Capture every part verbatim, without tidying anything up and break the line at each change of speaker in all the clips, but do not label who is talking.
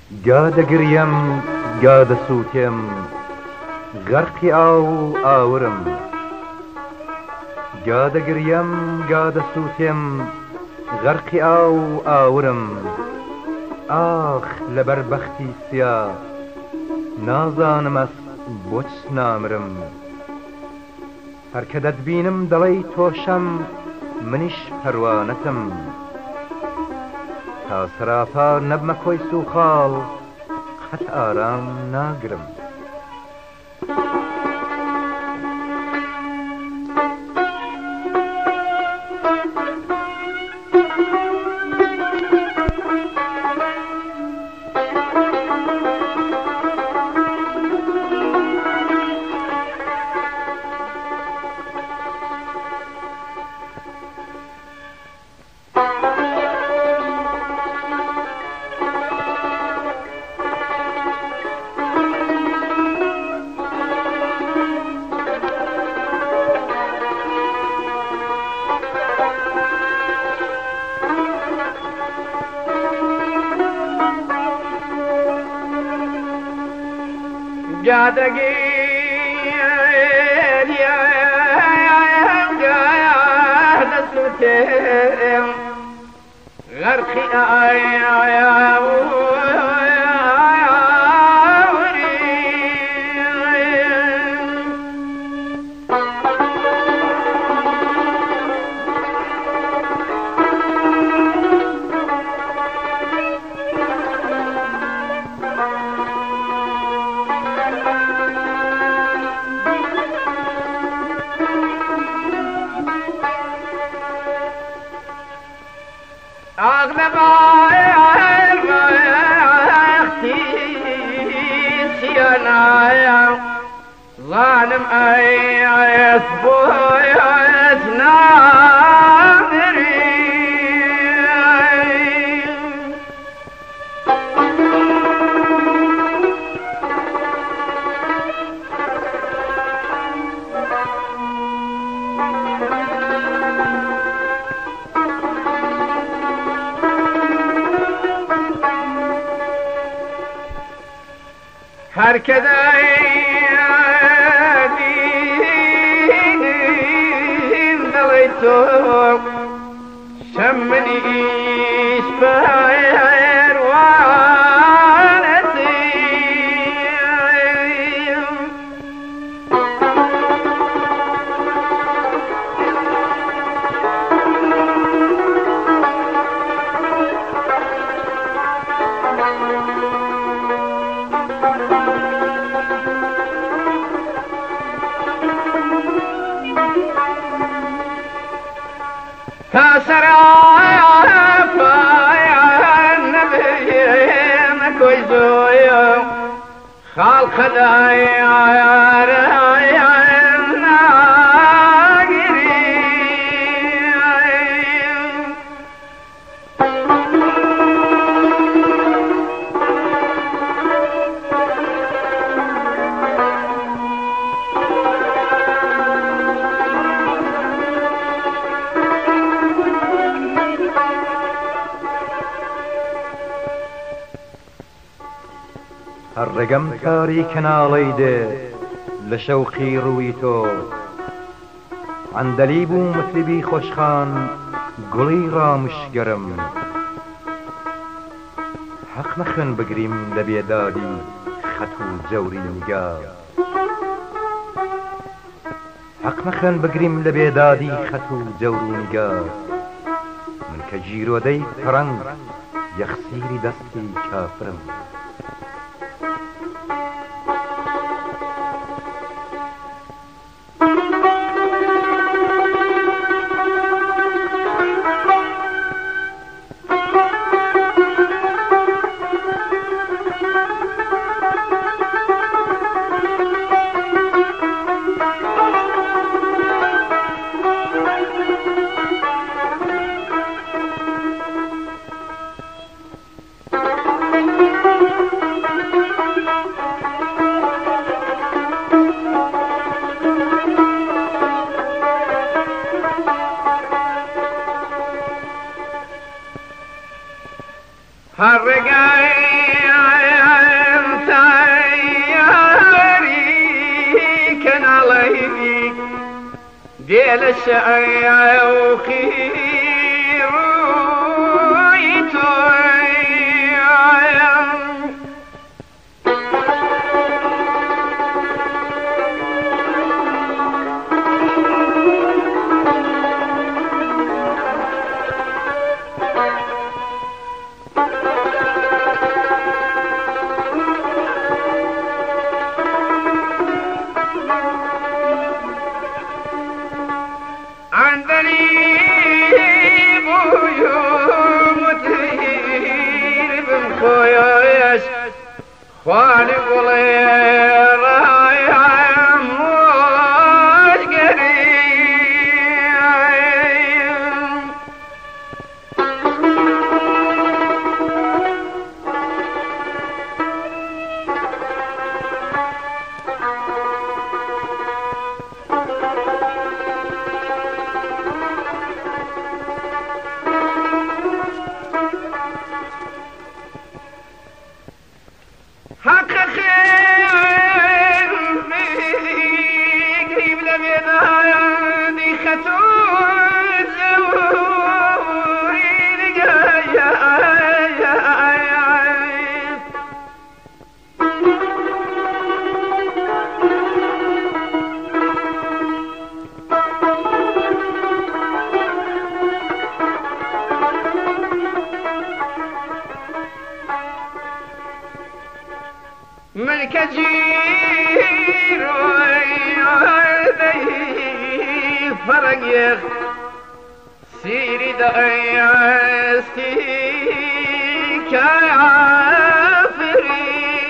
گا دەگریم گا دەسووتێم غەرقی ئاو ئاورم گا دەگریم گا دەسووتێم غەرقی ئاو ئاورم ئاخ لەبەر بەختی سیا نازانم ئەس بۆچ نامرم هەر کە دەتبینم دەڵێی تۆشەم منیش پەروانەتم تا سراپا نەبمە کۆی سووخاڵ قەت ئارام ناگرم
جادگی دسوتیم غرقی أغلب الوقتي سينايا ظالم أي أسبوع ناظري هر كذاين دليتو شمني إيش باير والتي كسرايا فايا النبي مكويزويا خالق دايا رايا الناقري
هەڕێگەم تاریکە ناڵەی دێ لە شەوقی ڕووی تۆ عەندەلیب و مەطربی خۆشخان گوڵی ڕامشگەرم حەق مەخوێن بگریم لە بێدادی خەت و جەوری نیگار حەق مەخوێن بگریم لە بێدادی خەت و جەور و نیگار من کە جیرۆدەی پڕەنگ یەخسیری دەستی کافرم
Thank you. هرقایم تایاری کنالی دل شعوخی روی تویم خوانی قلی رایم وشگریم حق خير قريب لبيضاني خطوط زوري لقايا ملك جير ويدي فرق يخ سيري دعيستي كعافري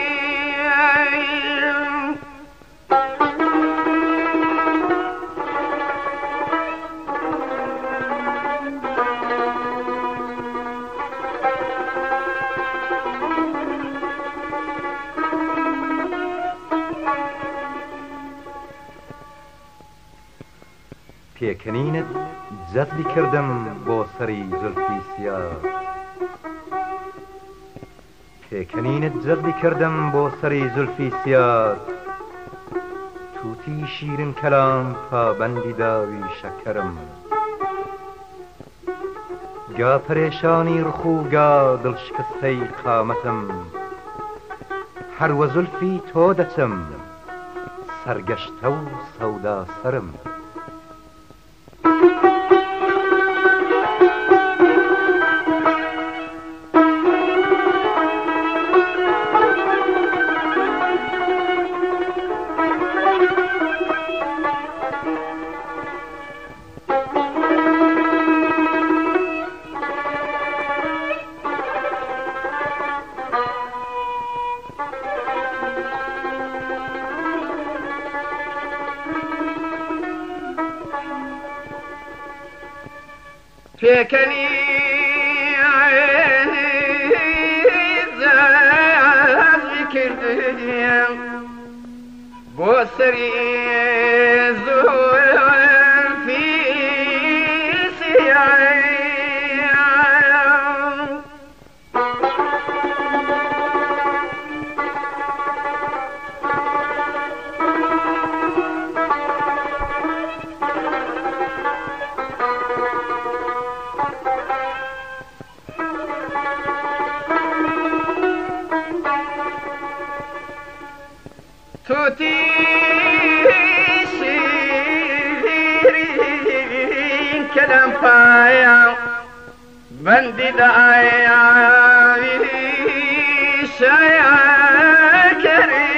پێکەنینت جەزبی کردم بۆ سەری زولفی سیاد پێکەنینت جەزبی کردم بۆ سەری زولفی سیاد تووتی شیرن کەلام پابەندی داوی شەکەرم گا پەرێشانی ڕخ و گا دڵشکستەی قامەتم هەروە زولفی تۆ دەچم سەرگەشتە و سەودا سەرم
پێکەنی زەزبی کردیم بۆ سەری زولفی سیاد توتی شیرین کلم پایم بندی دعایی شکریم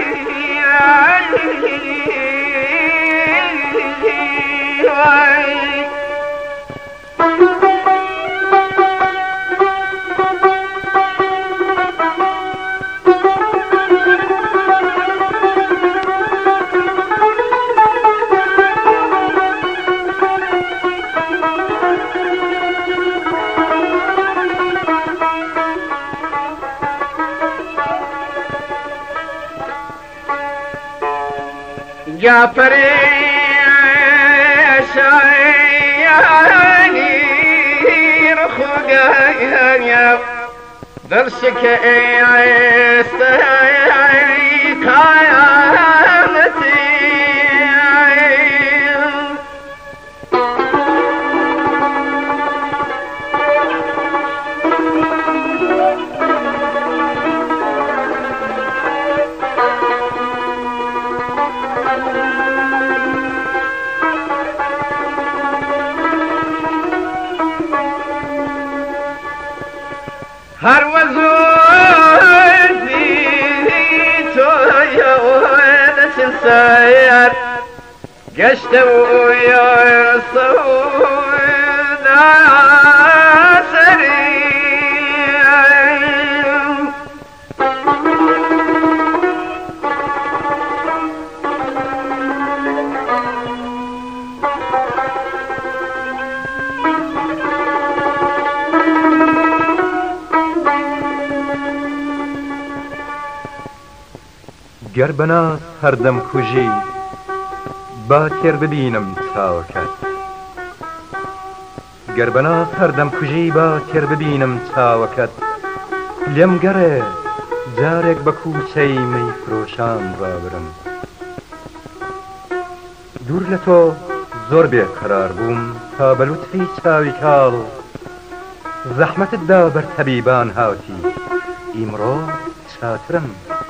يا فريش عيني رخوقا درسك يستيقى قيامتي هر وزودي تويا ودسن ساير قشت ويا الصود عسري
گەر بەناس هەردەم کوژی با تێر ببینم چاوەکەت گەر بەناس هەردەم کوژی با تێر ببینم چاوەکەت لێم گەڕێ جارێک بە کوچەی مەیفرۆشان ڕابرم دوور لە تۆ زۆر بێقەرار بووم تا بە لوتفی چاوی کاڵ زەحمەتتدا بەر تەبیبان هاوتی ئیمڕۆ چاترم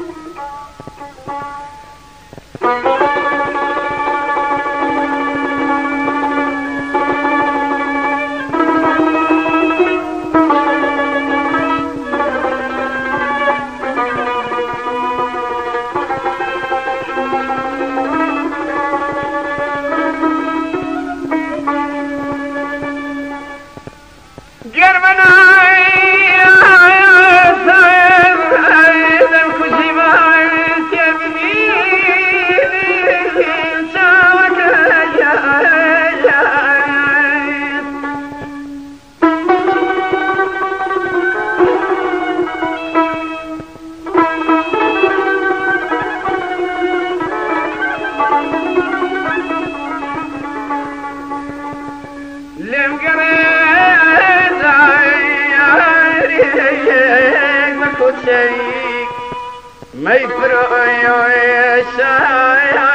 ما يفرق يا شايع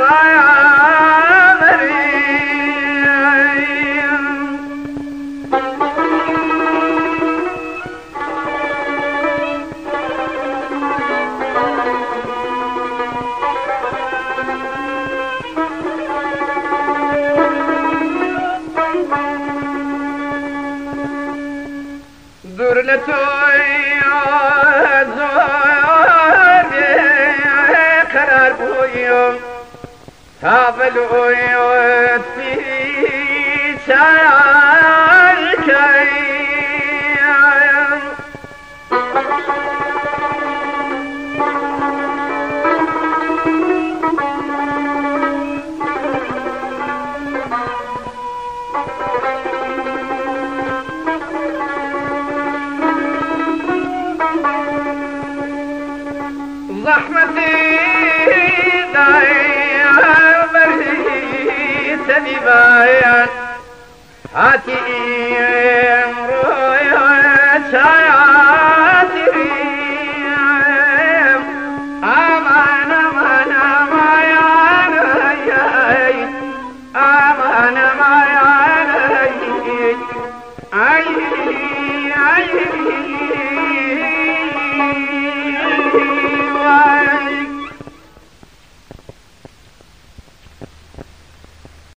دور لتوي قرار بويوم تابلو يوت في شاركي زحمتي دايما بريت ببايان هاتي امرو يا شايع